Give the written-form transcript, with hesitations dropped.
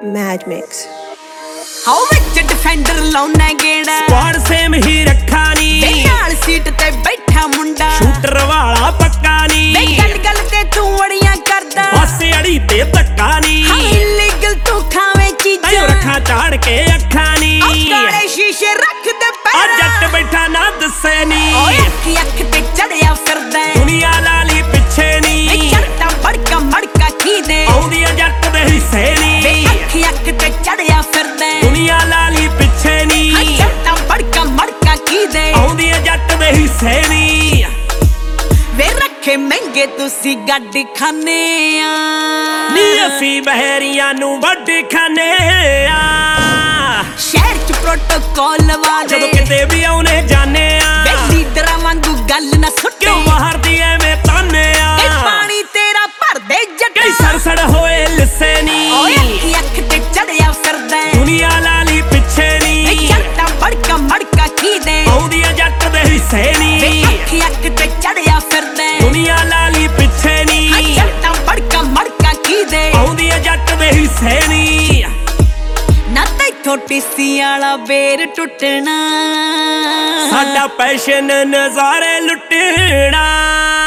Mad Mix. हाउ विच defender लाउना गेड़ा स्क्वाड सेम ही रखा नी नाल सीट ते बैठा मुंडा शूटर वाला पक्का नी गल गल ते तू अड़ियां करदा बस अड़ी ते धक्का नी इलीगल तू खावे चीज़ां रखा चाड़ के अखा नी काले शीशे रख दे पैर जट बैठा ना दसे नी अखी अख ते चढ़िया फिरदा दुनिया लाली पिछे नी चढ़ता बड़का मड़का की दे आउंदी जट दे हिस्से नी अखी अख ते चढ़िया फिरदा दुनिया लाली पिछे नी चढ़ता बड़का मड़का की दे आउंदी जट दे हिस्से नी वे रखे महंगे तुसी गड्ड खाने आ नी असी बहरियां नू वड्ड खाने आ शहर च प्रोटोकॉल वाले जदों किते भी आउने जाने आ लीडरां वांगू गल ना सुटे क्यों बाहर दी एवें ताने आ पानी तेरा भर दे जट कई सरसड़ होए लिसे नी अखी अख ते चढ़िया फिरदा दुनिया लाली पिछे नी चढ़ता बड़का मड़का की दे आउंदी जट दे हिस्से नी अखी अख ते चढ़िया फिरदा दुनिया लाली पिछे नी चढ़ता बड़का मड़का की दे आउंदी जट दे हिस्से नी ना तैथों टीसी वाला बेर टुटना साडा पैशन नज़ारे लुटना।